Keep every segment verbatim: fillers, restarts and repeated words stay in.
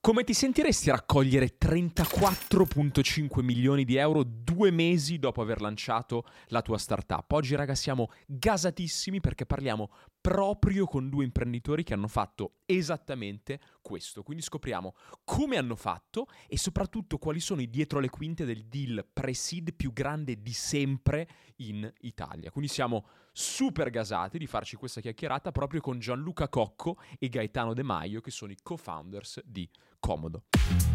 Come ti sentiresti a raccogliere trentaquattro virgola cinque milioni di euro due mesi dopo aver lanciato la tua startup? Oggi, raga, siamo gasatissimi perché parliamo proprio con due imprenditori che hanno fatto esattamente questo. Quindi scopriamo come hanno fatto e soprattutto quali sono i dietro le quinte del deal pre-seed più grande di sempre in Italia. Quindi siamo super gasati di farci questa chiacchierata proprio con Gianluca Cocco e Gaetano De Maio, che sono i co-founders di Comodo.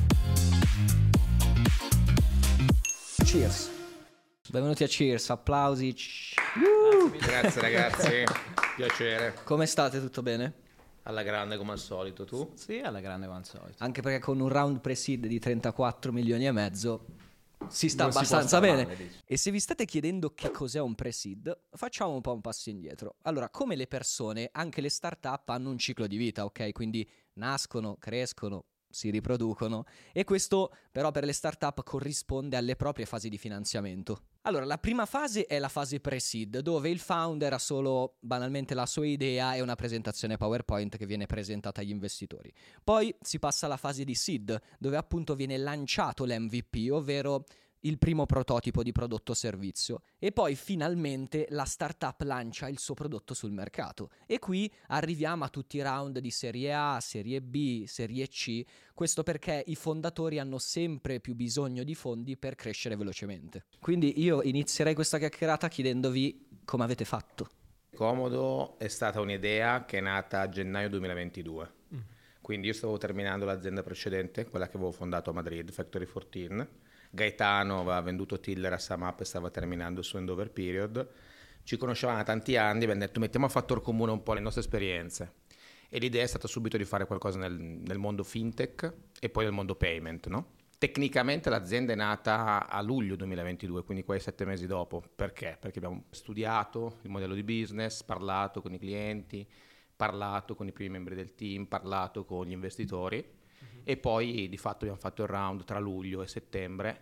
Cheers. Benvenuti a Cheers, applausi. Uh! Grazie ragazzi, piacere. Come state? Tutto bene? Alla grande come al solito, tu? Sì, alla grande come al solito. Anche perché con un round pre-seed di trentaquattro milioni e mezzo si sta non abbastanza bene. Male, e se vi state chiedendo che cos'è un pre-seed, facciamo un po' un passo indietro. Allora, come le persone, anche le startup hanno un ciclo di vita, ok? Quindi nascono, crescono, si riproducono, e questo però per le startup corrisponde alle proprie fasi di finanziamento. Allora, la prima fase è la fase pre-seed, dove il founder ha solo banalmente la sua idea e una presentazione PowerPoint che viene presentata agli investitori. Poi si passa alla fase di seed, dove appunto viene lanciato l'M V P, ovvero il primo prototipo di prodotto o servizio, e poi finalmente la startup lancia il suo prodotto sul mercato, e qui arriviamo a tutti i round di serie A, serie B, serie C. Questo perché i fondatori hanno sempre più bisogno di fondi per crescere velocemente. Quindi io inizierei questa chiacchierata chiedendovi come avete fatto. Comodo è stata un'idea che è nata a gennaio duemilaventidue. Mm. Quindi io stavo terminando l'azienda precedente, quella che avevo fondato a Madrid, Factory quattordici. Gaetano aveva venduto Tiller a SumUp e stava terminando il suo handover period. Ci conoscevamo da tanti anni, abbiamo detto mettiamo a fattor comune un po' le nostre esperienze, e l'idea è stata subito di fare qualcosa nel, nel mondo fintech e poi nel mondo payment, no? Tecnicamente l'azienda è nata a luglio duemilaventidue, quindi quasi sette mesi dopo. Perché? Perché abbiamo studiato il modello di business, parlato con i clienti, parlato con i primi membri del team, parlato con gli investitori. E poi di fatto abbiamo fatto il round tra luglio e settembre,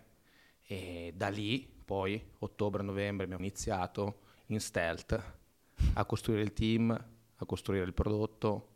e da lì poi ottobre-novembre abbiamo iniziato in stealth a costruire il team, a costruire il prodotto,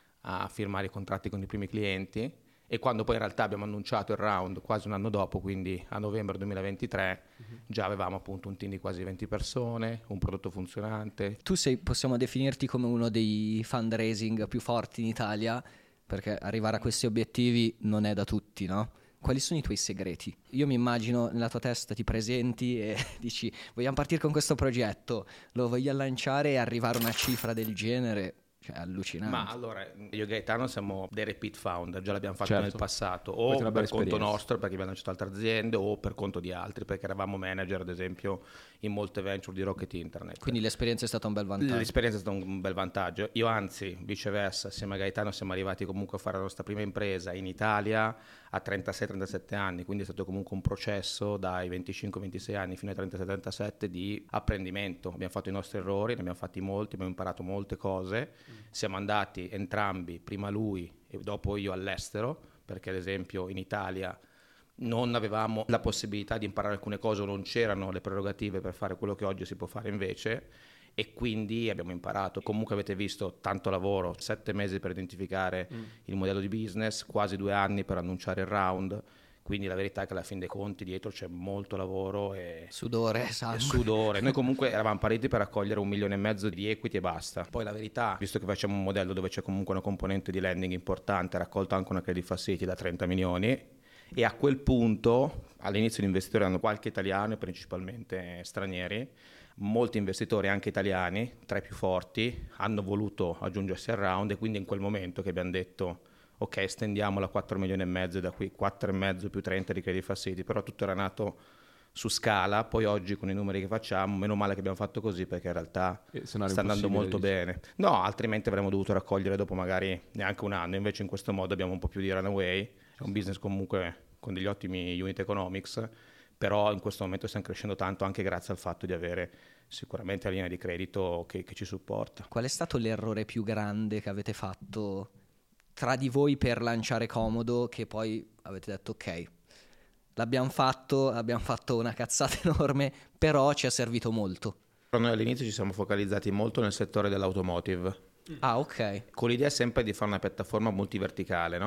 a firmare i contratti con i primi clienti, e quando poi in realtà abbiamo annunciato il round quasi un anno dopo, quindi a novembre duemilaventitré, uh-huh. già avevamo appunto un team di quasi venti persone, un prodotto funzionante. Tu sei, possiamo definirti come uno dei fundraising più forti in Italia, perché arrivare a questi obiettivi non è da tutti, no? Quali sono i tuoi segreti? Io mi immagino nella tua testa ti presenti e dici vogliamo partire con questo progetto, lo voglio lanciare e arrivare a una cifra del genere. Cioè, allucinante. Ma allora, io e Gaetano siamo dei repeat founder, già l'abbiamo fatto, certo, nel passato, o per conto esperienza. nostro perché abbiamo lanciato altre aziende, o per conto di altri perché eravamo manager ad esempio in molte venture di Rocket Internet. Quindi l'esperienza è stata un bel vantaggio. L'esperienza è stata un bel vantaggio. Io anzi, viceversa, assieme a Gaetano siamo arrivati comunque a fare la nostra prima impresa in Italia a trentasei trentasette anni, quindi è stato comunque un processo dai venticinque ventisei anni fino ai trentasei trentasette di apprendimento. Abbiamo fatto i nostri errori, ne abbiamo fatti molti, abbiamo imparato molte cose. Mm. Siamo andati entrambi, prima lui e dopo io, all'estero, perché ad esempio in Italia non avevamo la possibilità di imparare alcune cose o non c'erano le prerogative per fare quello che oggi si può fare invece, e quindi abbiamo imparato. Comunque avete visto tanto lavoro, sette mesi per identificare mm. il modello di business, quasi due anni per annunciare il round. Quindi la verità è che alla fin dei conti dietro c'è molto lavoro e sudore, sangue. E sudore. Noi comunque eravamo partiti per raccogliere un milione e mezzo di equity e basta. Poi la verità, visto che facciamo un modello dove c'è comunque una componente di lending importante, raccolto anche una credit facility da trenta milioni, e a quel punto all'inizio gli investitori erano qualche italiano e principalmente stranieri. Molti investitori anche italiani, tra i più forti, hanno voluto aggiungersi al round, e quindi in quel momento che abbiamo detto ok, estendiamola a quattro milioni e mezzo, e da qui quattro e mezzo più trenta di credit facility, però tutto era nato su scala. Poi oggi con i numeri che facciamo, meno male che abbiamo fatto così, perché in realtà sta andando molto dici. bene. No, altrimenti avremmo dovuto raccogliere dopo magari neanche un anno, invece in questo modo abbiamo un po' più di runaway, è un business comunque con degli ottimi unit economics, però in questo momento stiamo crescendo tanto anche grazie al fatto di avere sicuramente la linea di credito che, che ci supporta. Qual è stato l'errore più grande che avete fatto tra di voi per lanciare Comodo, che poi avete detto ok, l'abbiamo fatto, abbiamo fatto una cazzata enorme, però ci è servito molto? Noi all'inizio ci siamo focalizzati molto nel settore dell'automotive. Ah, ok. Con l'idea sempre di fare una piattaforma multiverticale, no?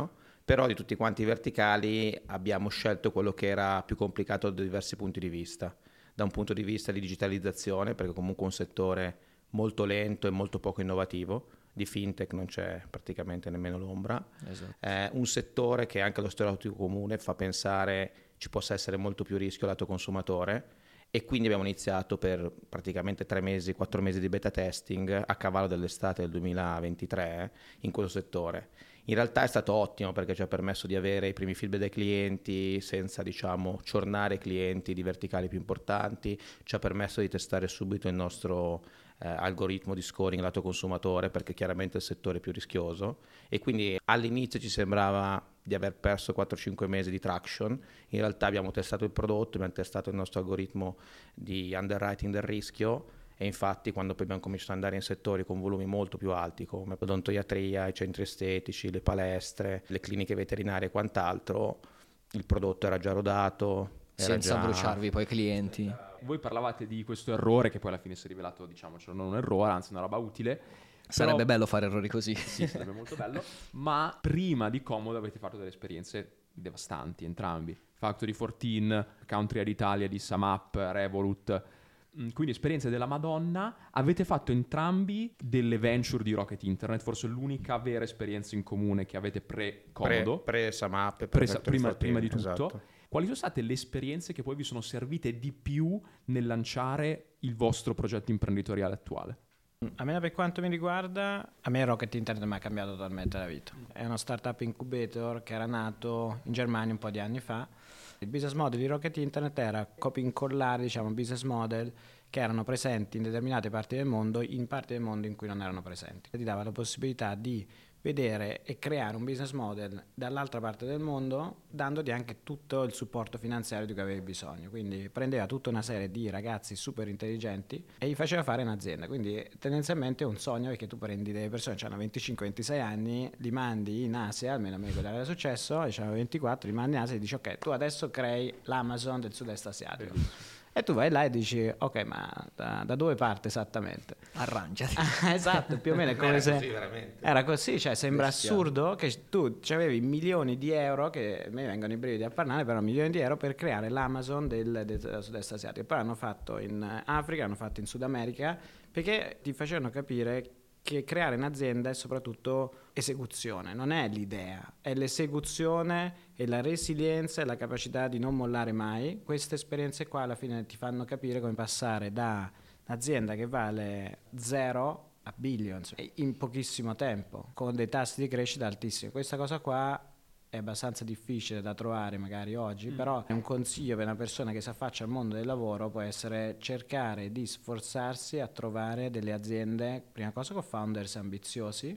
però di tutti quanti i verticali abbiamo scelto quello che era più complicato da diversi punti di vista. Da un punto di vista di digitalizzazione, perché comunque è un settore molto lento e molto poco innovativo, di fintech non c'è praticamente nemmeno l'ombra, esatto. È un settore che anche lo stereotipo comune fa pensare ci possa essere molto più rischio lato consumatore, e quindi abbiamo iniziato per praticamente tre mesi, quattro mesi di beta testing a cavallo dell'estate del duemilaventitré in questo settore. In realtà è stato ottimo perché ci ha permesso di avere i primi feedback dai clienti senza, diciamo, ciornare clienti di verticali più importanti, ci ha permesso di testare subito il nostro eh, algoritmo di scoring lato consumatore, perché chiaramente è il settore più rischioso, e quindi all'inizio ci sembrava di aver perso quattro cinque mesi di traction. In realtà abbiamo testato il prodotto, abbiamo testato il nostro algoritmo di underwriting del rischio, e infatti quando poi abbiamo cominciato ad andare in settori con volumi molto più alti come l'odontoiatria, i centri estetici, le palestre, le cliniche veterinarie e quant'altro, il prodotto era già rodato, era senza già... bruciarvi poi i clienti. Voi parlavate di questo errore che poi alla fine si è rivelato, diciamo, cioè non un errore, anzi una roba utile. Sarebbe Però... bello fare errori così. Sì, sarebbe molto bello. Ma prima di Comodo avete fatto delle esperienze devastanti entrambi. Factory quattordici, Country Italia di SumUp, Revolut. Quindi esperienze della Madonna. Avete fatto entrambi delle venture di Rocket Internet, forse l'unica vera esperienza in comune che avete pre-Comodo. Pre, pre-SumUp, pre, prima, prima di tutto. Esatto. Quali sono state le esperienze che poi vi sono servite di più nel lanciare il vostro progetto imprenditoriale attuale? Almeno per quanto mi riguarda, a me Rocket Internet mi ha cambiato totalmente la vita. È uno startup incubator che era nato in Germania un po' di anni fa. Il business model di Rocket Internet era copia incollare, diciamo, business model che erano presenti in determinate parti del mondo, in parti del mondo in cui non erano presenti. Ti dava la possibilità di vedere e creare un business model dall'altra parte del mondo, dandoti anche tutto il supporto finanziario di cui avevi bisogno. Quindi prendeva tutta una serie di ragazzi super intelligenti e gli faceva fare un'azienda. Quindi tendenzialmente è un sogno, perché tu prendi delle persone che hanno venticinque ventisei anni, li mandi in Asia, almeno a me quello era successo, e hanno ventiquattro, li mandi in Asia e dici ok, tu adesso crei l'Amazon del sud-est asiatico. Bellissimo. E tu vai là e dici ok, ma da, da dove parte esattamente? Arrangiati. Esatto, più o meno è come era se così, veramente. Era così, cioè sembra Bestiale. assurdo che tu avevi milioni di euro, che a me vengono i brividi a parlare, però milioni di euro per creare l'Amazon del, del sud-est asiatico. Poi l'hanno fatto in Africa, l'hanno fatto in Sud America, perché ti facevano capire che creare un'azienda è soprattutto esecuzione, non è l'idea, è l'esecuzione e la resilienza e la capacità di non mollare mai. Queste esperienze qua alla fine ti fanno capire come passare da un'azienda che vale zero a billions in pochissimo tempo, con dei tassi di crescita altissimi. Questa cosa qua è abbastanza difficile da trovare magari oggi, mm. però è un consiglio per una persona che si affaccia al mondo del lavoro, può essere cercare di sforzarsi a trovare delle aziende, prima cosa con founders ambiziosi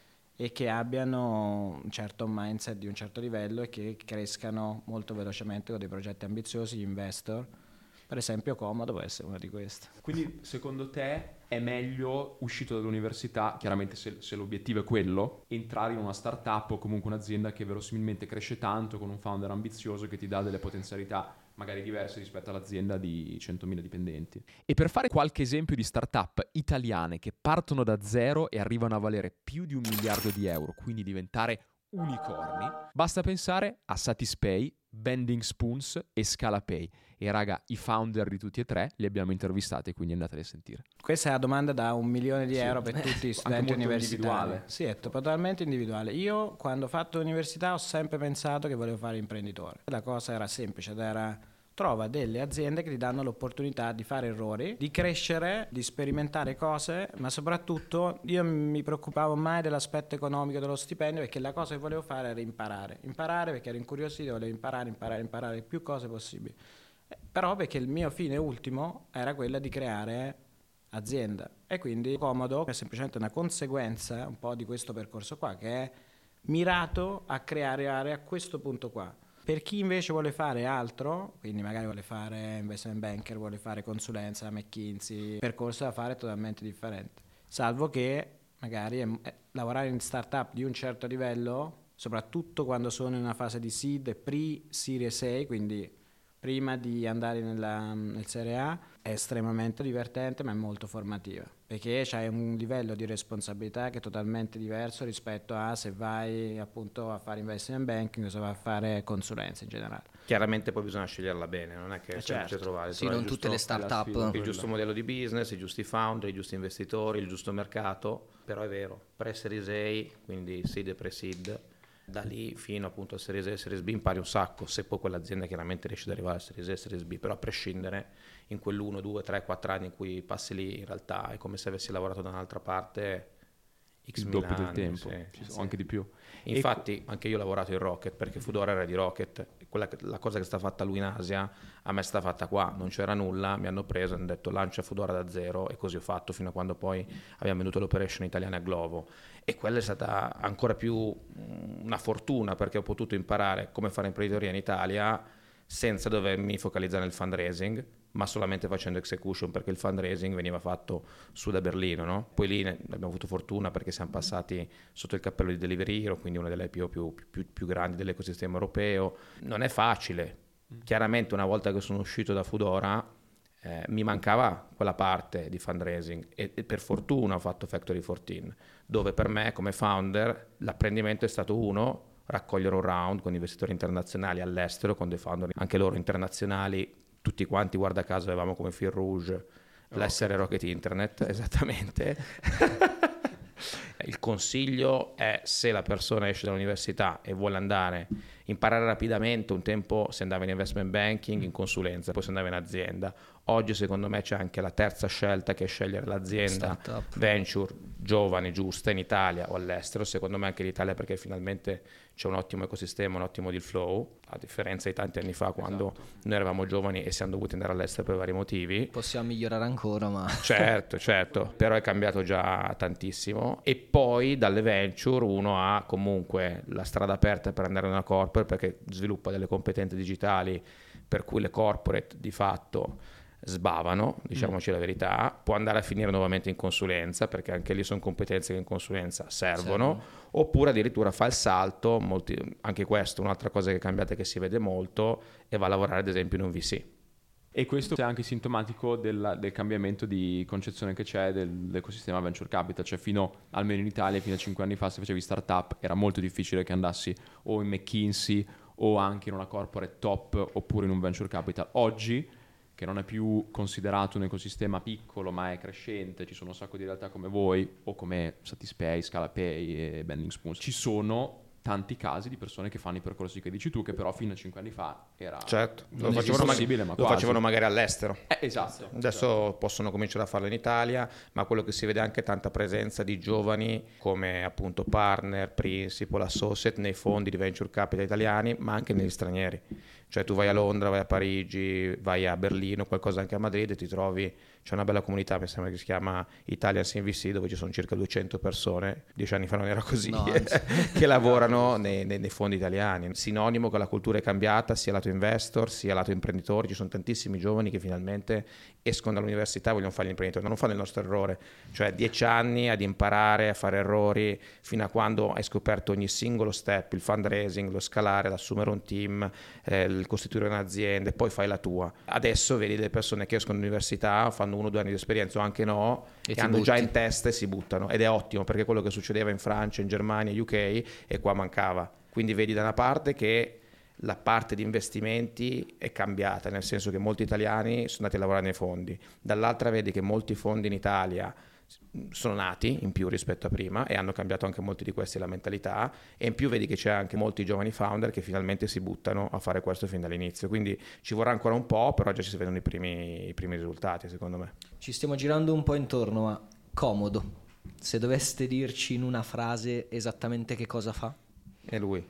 e che abbiano un certo mindset di un certo livello e che crescano molto velocemente con dei progetti ambiziosi, gli investor. Per esempio Comodo può essere una di queste. Quindi secondo te è meglio, uscito dall'università, chiaramente se, se l'obiettivo è quello, entrare in una startup o comunque un'azienda che verosimilmente cresce tanto, con un founder ambizioso che ti dà delle potenzialità magari diverse rispetto all'azienda di centomila dipendenti? E per fare qualche esempio di startup italiane che partono da zero e arrivano a valere più di un miliardo di euro, quindi diventare unicorni, basta pensare a Satispay, Bending Spoons e Scalapay. E raga, i founder di tutti e tre li abbiamo intervistati, quindi andateli a sentire. Questa è la domanda da un milione di Sì. euro per tutti gli studenti universitari. Individuale. Sì, è totalmente individuale. Io quando ho fatto l'università ho sempre pensato che volevo fare imprenditore. La cosa era semplice ed era: trova delle aziende che ti danno l'opportunità di fare errori, di crescere, di sperimentare cose, ma soprattutto io mi preoccupavo mai dell'aspetto economico dello stipendio, perché la cosa che volevo fare era imparare. Imparare perché ero incuriosito, volevo imparare, imparare, imparare più cose possibili. Eh, però perché il mio fine ultimo era quella di creare azienda. E quindi Comodo è semplicemente una conseguenza un po' di questo percorso qua, che è mirato a creare aree a questo punto qua. Per chi invece vuole fare altro, quindi magari vuole fare investment banker, vuole fare consulenza, McKinsey, il percorso da fare è totalmente differente. Salvo che magari è, è, lavorare in startup di un certo livello, soprattutto quando sono in una fase di seed, pre-series A, quindi prima di andare nella, nel Serie A è estremamente divertente, ma è molto formativa, perché c'hai un livello di responsabilità che è totalmente diverso rispetto a se vai appunto a fare investment banking o se vai a fare consulenza in generale. Chiaramente poi bisogna sceglierla bene, non è che è semplice certo. trovare, Sì, trovare non il tutte giusto, le start-up. il giusto modello di business, i giusti founder, i giusti investitori, il giusto mercato, però è vero, pre-series A, quindi seed e pre-seed, da lì fino appunto a Series A e Series B impari un sacco, se poi quell'azienda chiaramente riesce ad arrivare a Series A e Series B, però a prescindere in quell'uno, due, tre, quattro anni in cui passi lì in realtà è come se avessi lavorato da un'altra parte X il mila doppio del anni, tempo, sì, sì, sì. anche di più. Infatti anche io ho lavorato in Rocket perché Foodora era di Rocket, quella, la cosa che è stata fatta lui in Asia a me è stata fatta qua, non c'era nulla, mi hanno preso e hanno detto lancia Foodora da zero e così ho fatto fino a quando poi abbiamo venduto l'operation italiana a Glovo, e quella è stata ancora più una fortuna perché ho potuto imparare come fare imprenditoria in Italia senza dovermi focalizzare nel fundraising, ma solamente facendo execution, perché il fundraising veniva fatto su da Berlino, no? Poi lì ne abbiamo avuto fortuna perché siamo passati sotto il cappello di Delivery Hero, quindi una delle più, più, più, più grandi dell'ecosistema europeo. Non è facile. Chiaramente una volta che sono uscito da Foodora eh, mi mancava quella parte di fundraising e, e per fortuna ho fatto Factory quattordici, dove per me come founder l'apprendimento è stato uno, raccogliere un round con investitori internazionali all'estero, con dei founder anche loro internazionali, tutti quanti guarda caso avevamo come fil rouge l'essere Rocket Internet, esattamente. Il consiglio è, se la persona esce dall'università e vuole andare imparare rapidamente, un tempo si andava in investment banking, in consulenza, poi si andava in azienda. Oggi secondo me c'è anche la terza scelta, che è scegliere l'azienda Startup. venture giovane, giusta, in Italia o all'estero. Secondo me anche l'Italia, perché finalmente c'è un ottimo ecosistema, un ottimo deal flow, a differenza di tanti anni fa quando esatto. noi eravamo giovani e siamo dovuti andare all'estero per vari motivi. Possiamo migliorare ancora, ma... Certo, certo, però è cambiato già tantissimo. E poi dalle venture uno ha comunque la strada aperta per andare in una corporate, perché sviluppa delle competenze digitali per cui le corporate di fatto sbavano, diciamoci mm. la verità. Può andare a finire nuovamente in consulenza, perché anche lì sono competenze che in consulenza servono, sì. Oppure addirittura fa il salto, molti, anche questo un'altra cosa che è cambiata, che si vede molto, e va a lavorare ad esempio in un V C. E questo è anche sintomatico del, del cambiamento di concezione che c'è del, dell'ecosistema venture capital, cioè fino, almeno in Italia, fino a cinque anni fa, se facevi startup era molto difficile che andassi o in McKinsey o anche in una corporate top oppure in un venture capital. Oggi, che non è più considerato un ecosistema piccolo ma è crescente, ci sono un sacco di realtà come voi o come Satispay, Scalapay e Bending Spoons, ci sono tanti casi di persone che fanno i percorsi che dici tu, che però fino a cinque anni fa era certo, non lo facevano, possibile, ma lo facevano magari all'estero. Eh, esatto. Adesso certo. possono cominciare a farlo in Italia, ma quello che si vede è anche tanta presenza di giovani come appunto partner, principal, associate nei fondi di venture capital italiani, ma anche negli stranieri. Cioè tu vai a Londra, vai a Parigi, vai a Berlino, qualcosa anche a Madrid, e ti trovi, c'è una bella comunità, mi sembra che si chiama Italian C V C, dove ci sono circa duecento persone, dieci anni fa non era così, no, che lavorano nei, nei, nei fondi italiani. Sinonimo che la cultura è cambiata, sia lato investor, sia lato imprenditori. Ci sono tantissimi giovani che finalmente escono dall'università e vogliono fare gli imprenditori, non fanno il nostro errore, cioè dieci anni ad imparare a fare errori fino a quando hai scoperto ogni singolo step, il fundraising, lo scalare, l'assumere un team, eh, il costituire un'azienda e poi fai la tua. Adesso vedi delle persone che escono dall'università, fanno uno o due anni di esperienza o anche no, e, e hanno butti. già in testa e si buttano, ed è ottimo, perché quello che succedeva in Francia, in Germania, U K, e qua mancava. Quindi vedi da una parte che la parte di investimenti è cambiata, nel senso che molti italiani sono andati a lavorare nei fondi, dall'altra vedi che molti fondi in Italia sono nati in più rispetto a prima e hanno cambiato anche molti di questi la mentalità, e in più vedi che c'è anche molti giovani founder che finalmente si buttano a fare questo fin dall'inizio, quindi ci vorrà ancora un po', però già ci si vedono i primi, i primi risultati, secondo me. Ci stiamo girando un po' intorno, ma comodo, se doveste dirci in una frase esattamente che cosa fa? È lui.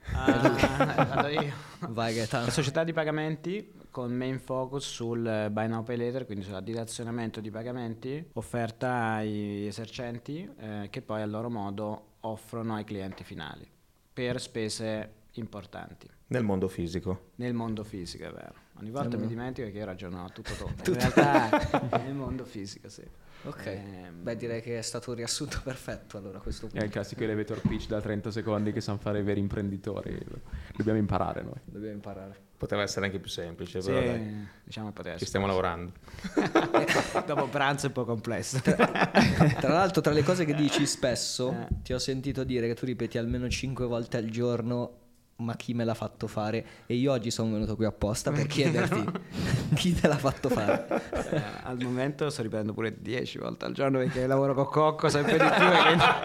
Ah, io. Vai Gaetano. La società di pagamenti con main focus sul buy now pay later, quindi sulla dilazionamento di pagamenti offerta ai esercenti, eh, che poi a loro modo offrono ai clienti finali per spese importanti. Nel mondo fisico. Nel mondo fisico, è vero. Ogni volta Nel mi mondo... dimentico che io ragiono tutto tonto. In realtà nel mondo fisico, sì. Ok, ehm... beh, direi che è stato un riassunto perfetto allora a questo punto. È il classico elevator pitch da trenta secondi che sanno fare i veri imprenditori. Dobbiamo imparare noi. Dobbiamo imparare. Poteva essere anche più semplice, sì, però dai. Diciamo poteva Ci stiamo lavorando. Dopo pranzo è un po' complesso. Tra, tra l'altro, tra le cose che dici spesso, eh. ti ho sentito dire che tu ripeti almeno cinque volte al giorno ma chi me l'ha fatto fare, e io oggi sono venuto qui apposta per chiederti chi te l'ha fatto fare. Eh, al momento sto ripetendo pure dieci volte al giorno perché lavoro con Cocco sempre di più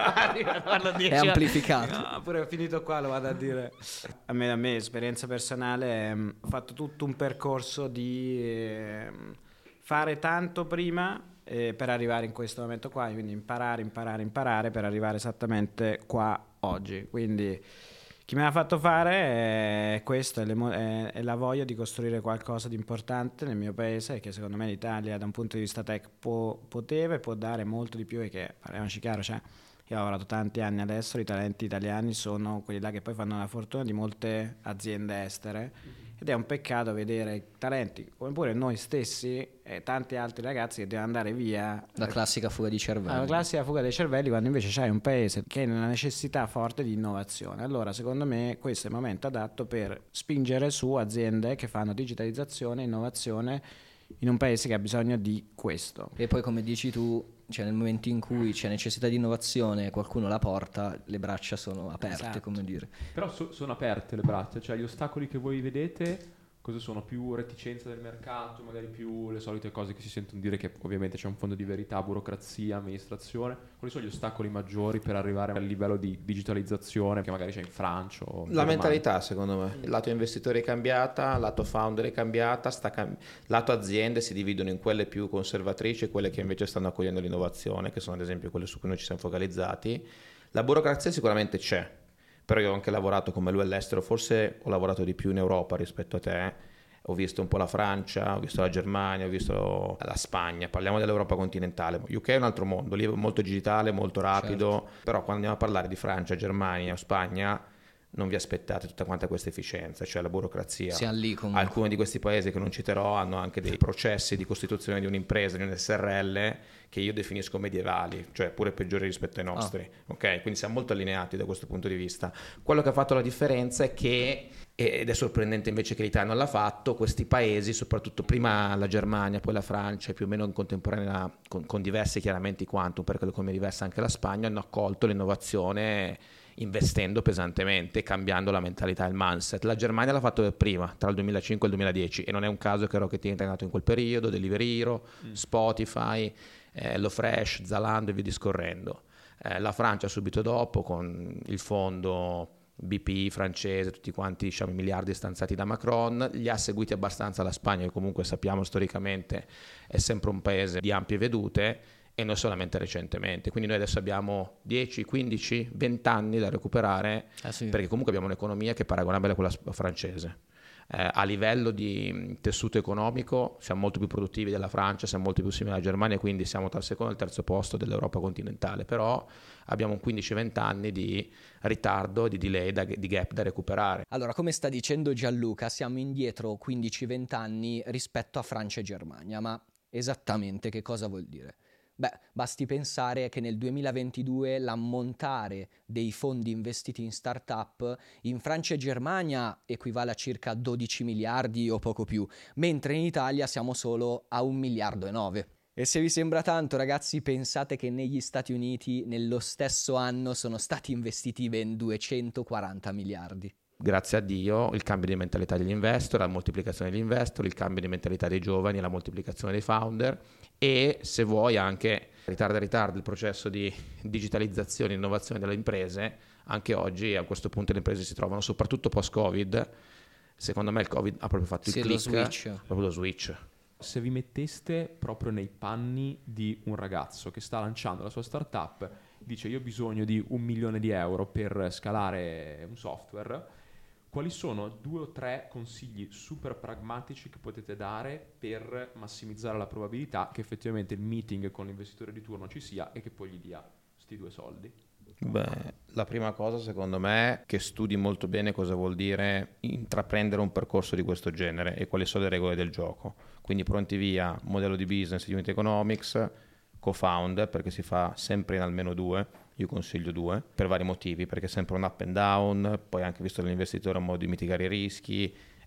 e è amplificato. No, pure finito qua lo vado a dire. A me, a me esperienza personale, ehm, ho fatto tutto un percorso di eh, fare tanto prima eh, per arrivare in questo momento qua, quindi imparare, imparare, imparare per arrivare esattamente qua oggi. Quindi chi me l'ha fatto fare è questo, è, è, è la voglia di costruire qualcosa di importante nel mio paese, che secondo me l'Italia da un punto di vista tech può, poteva e può dare molto di più, e che, parliamoci chiaro, cioè, io ho lavorato tanti anni all'estero, i talenti italiani sono quelli là che poi fanno la fortuna di molte aziende estere, ed è un peccato vedere talenti come pure noi stessi e tanti altri ragazzi che devono andare via. La classica fuga di cervelli. La classica fuga dei cervelli, quando invece c'hai un paese che ha una necessità forte di innovazione. Allora secondo me questo è il momento adatto per spingere su aziende che fanno digitalizzazione e innovazione in un paese che ha bisogno di questo. E poi, come dici tu, cioè nel momento in cui c'è necessità di innovazione e qualcuno la porta, le braccia sono aperte, esatto. come dire. Però so, sono aperte le braccia, cioè gli ostacoli che voi vedete cosa sono? Più reticenza del mercato, magari più le solite cose che si sentono dire, che ovviamente c'è un fondo di verità, burocrazia, amministrazione. Quali sono gli ostacoli maggiori per arrivare al livello di digitalizzazione che magari c'è in Francia o in La Germania? mentalità, secondo me. Il lato investitore è cambiata, lato founder è cambiata, sta cam- lato aziende si dividono in quelle più conservatrici e quelle che invece stanno accogliendo l'innovazione, che sono ad esempio quelle su cui noi ci siamo focalizzati. La burocrazia sicuramente c'è, però io ho anche lavorato come lui all'estero, forse ho lavorato di più in Europa rispetto a te, ho visto un po' la Francia, ho visto la Germania, ho visto la Spagna, parliamo dell'Europa continentale. U K è un altro mondo, lì è molto digitale, molto rapido, certo. Però quando andiamo a parlare di Francia, Germania o Spagna non vi aspettate tutta quanta questa efficienza, cioè la burocrazia. Siamo lì comunque. Alcuni di questi paesi che non citerò hanno anche dei processi di costituzione di un'impresa, di un S R L, che io definisco medievali, cioè pure peggiori rispetto ai nostri. Oh. Ok? Quindi siamo molto allineati da questo punto di vista. Quello che ha fatto la differenza è che, ed è sorprendente invece che l'Italia non l'ha fatto, questi paesi, soprattutto prima la Germania, poi la Francia, più o meno in contemporanea, con, con diversi chiaramente quantum, perché l'economia è diversa anche la Spagna, hanno accolto l'innovazione investendo pesantemente, cambiando la mentalità e il mindset. La Germania l'ha fatto per prima, tra il duemilacinque e il duemiladieci, e non è un caso che Rocket Internet è nato in quel periodo, Delivery Hero, mm. Spotify, eh, HelloFresh, Zalando e via discorrendo. Eh, la Francia subito dopo con il fondo B P I francese, tutti quanti diciamo i miliardi stanziati da Macron, li ha seguiti abbastanza la Spagna, che comunque sappiamo storicamente è sempre un paese di ampie vedute, e noi solamente recentemente. Quindi noi adesso abbiamo dieci, quindici, venti anni da recuperare, ah, sì. perché comunque abbiamo un'economia che è paragonabile a quella francese. Eh, a livello di tessuto economico siamo molto più produttivi della Francia, siamo molto più simili alla Germania, quindi siamo tra il secondo e il terzo posto dell'Europa continentale, però abbiamo un quindici venti anni di ritardo, di delay, da, di gap da recuperare. Allora, come sta dicendo Gianluca, siamo indietro quindici venti anni rispetto a Francia e Germania, ma esattamente che cosa vuol dire? Beh, basti pensare che nel duemilaventidue l'ammontare dei fondi investiti in start-up in Francia e Germania equivale a circa dodici miliardi o poco più, mentre in Italia siamo solo a un miliardo e nove. E se vi sembra tanto, ragazzi, pensate che negli Stati Uniti nello stesso anno sono stati investiti ben duecentoquaranta miliardi. Grazie a Dio, il cambio di mentalità degli investor, la moltiplicazione degli investor, il cambio di mentalità dei giovani, la moltiplicazione dei founder, e se vuoi anche ritarda ritarda il processo di digitalizzazione e innovazione delle imprese. Anche oggi a questo punto le imprese si trovano, soprattutto post-Covid, secondo me il Covid ha proprio fatto sì, il click, lo switch. proprio lo switch. Se vi metteste proprio nei panni di un ragazzo che sta lanciando la sua startup, dice io ho bisogno di un milione di euro per scalare un software, quali sono due o tre consigli super pragmatici che potete dare per massimizzare la probabilità che effettivamente il meeting con l'investitore di turno ci sia e che poi gli dia questi due soldi? Beh, la prima cosa secondo me è che studi molto bene cosa vuol dire intraprendere un percorso di questo genere e quali sono le regole del gioco. Quindi pronti via, modello di business, unit economics, co-founder, perché si fa sempre in almeno due. Io consiglio due, per vari motivi, perché è sempre un up and down, poi anche visto dall'investitore un modo di mitigare i rischi, è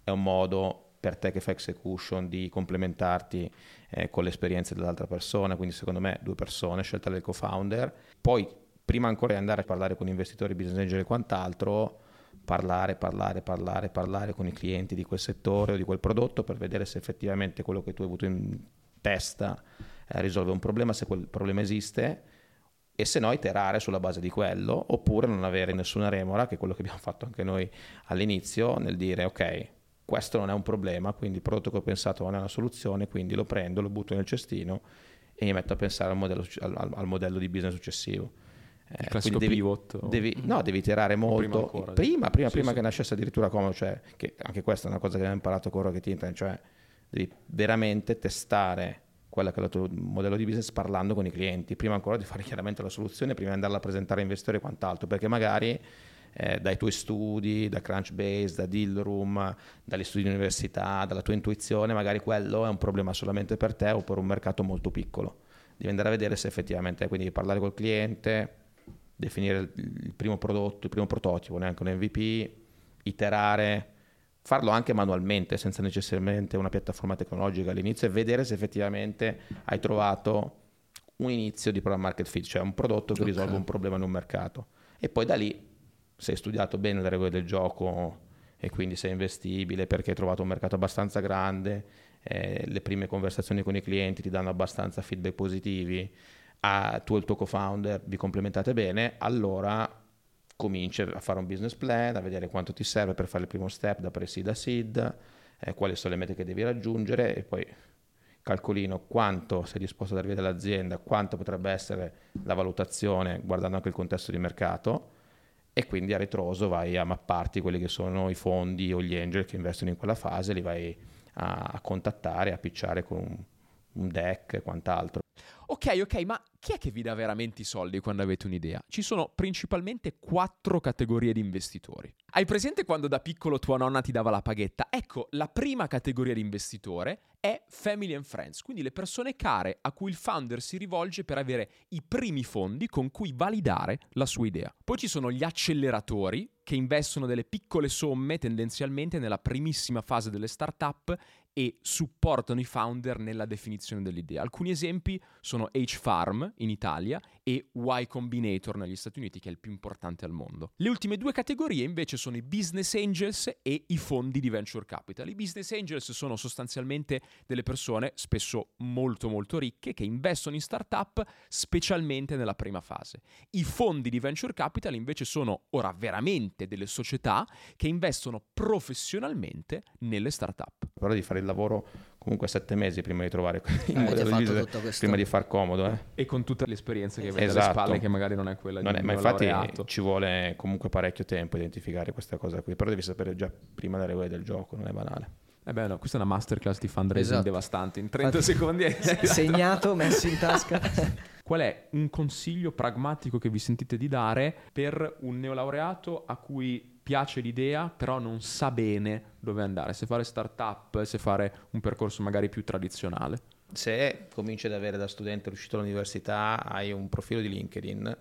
è un modo per te che fa execution di complementarti eh, con le esperienze dell'altra persona, quindi secondo me due persone, scelta del co-founder. Poi prima ancora di andare a parlare con investitori, business angel e quant'altro, parlare, parlare, parlare, parlare con i clienti di quel settore o di quel prodotto per vedere se effettivamente quello che tu hai avuto in testa eh, risolve un problema, se quel problema esiste, e se no iterare sulla base di quello, oppure non avere nessuna remora, che è quello che abbiamo fatto anche noi all'inizio, nel dire ok, questo non è un problema, quindi il prodotto che ho pensato non è una soluzione, quindi lo prendo, lo butto nel cestino e mi metto a pensare al modello, al, al modello di business successivo. Il classico devi, pivot. O... Devi, no, devi iterare molto. Prima, ancora, prima, prima, sì, prima sì. che nascesse addirittura Comodo, cioè, che anche questa è una cosa che abbiamo imparato con Rocket Internet, cioè devi veramente testare quella che è il tuo modello di business parlando con i clienti, prima ancora di fare chiaramente la soluzione, prima di andarla a presentare a investitori e quant'altro, perché magari eh, dai tuoi studi, da Crunchbase, da Dealroom, dagli studi di università, dalla tua intuizione, magari quello è un problema solamente per te o per un mercato molto piccolo. Devi andare a vedere se effettivamente, quindi parlare col cliente, definire il, il primo prodotto, il primo prototipo, neanche un M V P, iterare, farlo anche manualmente senza necessariamente una piattaforma tecnologica all'inizio e vedere se effettivamente hai trovato un inizio di product market fit, cioè un prodotto che okay. risolve un problema in un mercato, e poi da lì se hai studiato bene le regole del gioco e quindi sei investibile perché hai trovato un mercato abbastanza grande, eh, le prime conversazioni con i clienti ti danno abbastanza feedback positivi, ah, tu e il tuo co-founder vi complementate bene, allora cominci a fare un business plan, a vedere quanto ti serve per fare il primo step da pre-seed a seed, eh, quali sono le mete che devi raggiungere, e poi calcolino quanto sei disposto ad arrivare dall'azienda, quanto potrebbe essere la valutazione guardando anche il contesto di mercato, e quindi a ritroso vai a mapparti quelli che sono i fondi o gli angel che investono in quella fase, li vai a, a contattare, a pitchare con un, un deck e quant'altro. Ok, ok, ma chi è che vi dà veramente i soldi quando avete un'idea? Ci sono principalmente quattro categorie di investitori. Hai presente quando da piccolo tua nonna ti dava la paghetta? Ecco, la prima categoria di investitore è family and friends, quindi le persone care a cui il founder si rivolge per avere i primi fondi con cui validare la sua idea. Poi ci sono gli acceleratori, che investono delle piccole somme tendenzialmente nella primissima fase delle startup e supportano i founder nella definizione dell'idea. Alcuni esempi sono H-Farm in Italia e Y Combinator negli Stati Uniti, che è il più importante al mondo. Le ultime due categorie invece sono i business angels e i fondi di venture capital. I business angels sono sostanzialmente delle persone, spesso molto molto ricche, che investono in startup specialmente nella prima fase. I fondi di venture capital invece sono ora veramente delle società che investono professionalmente nelle startup. Però di fare il lavoro comunque sette mesi prima di trovare il eh, modello di business, questo... prima di far comodo. Eh. E con tutte le esperienze che avete esatto. alle spalle, che magari non è quella non di è, un ma infatti laureato. Ci vuole comunque parecchio tempo identificare questa cosa qui, però devi sapere già prima le regole del gioco, non è banale. Eh beh, no, questa è una masterclass di fundraising esatto. devastante. In trenta secondi è segnato, messo in tasca. Qual è un consiglio pragmatico che vi sentite di dare per un neolaureato a cui piace l'idea, però non sa bene dove andare, se fare startup, se fare un percorso magari più tradizionale? Se cominci ad avere da studente uscito dall'università, hai un profilo di LinkedIn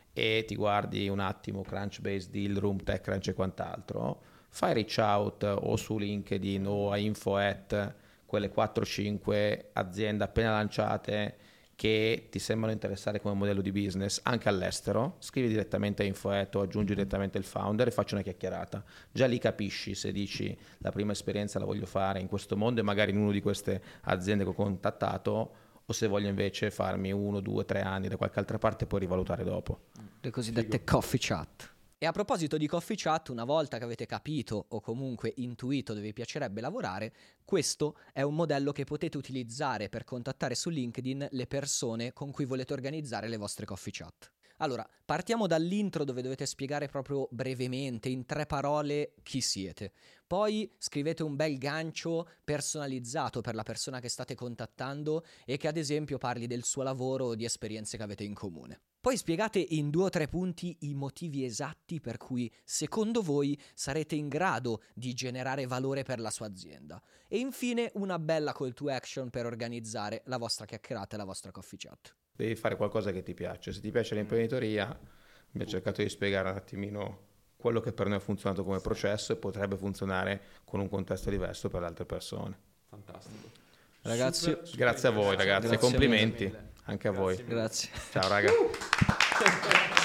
e ti guardi un attimo Crunchbase, Dealroom, TechCrunch e quant'altro, fai reach out o su LinkedIn o a info at quelle quattro cinque aziende appena lanciate che ti sembrano interessare come modello di business anche all'estero, scrivi direttamente a info at o aggiungi direttamente il founder e faccio una chiacchierata. Già lì capisci se dici la prima esperienza la voglio fare in questo mondo e magari in una di queste aziende che ho contattato, o se voglio invece farmi uno, due, tre anni da qualche altra parte e poi rivalutare dopo. Le cosiddette Figo. Coffee chat. E a proposito di coffee chat, una volta che avete capito o comunque intuito dove vi piacerebbe lavorare, questo è un modello che potete utilizzare per contattare su LinkedIn le persone con cui volete organizzare le vostre coffee chat. Allora, partiamo dall'intro dove dovete spiegare proprio brevemente, in tre parole, chi siete. Poi scrivete un bel gancio personalizzato per la persona che state contattando e che ad esempio parli del suo lavoro o di esperienze che avete in comune. Poi spiegate in due o tre punti i motivi esatti per cui, secondo voi, sarete in grado di generare valore per la sua azienda. E infine una bella call to action per organizzare la vostra chiacchierata e la vostra coffee chat. Devi fare qualcosa che ti piace. Se ti piace l'imprenditoria, mi ha cercato di spiegare un attimino quello che per noi ha funzionato come processo e potrebbe funzionare con un contesto diverso per le altre persone. Fantastico. Ragazzi, super, super grazie a voi ragazzi, grazie complimenti mille. anche a Grazie voi. Grazie. Ciao raga.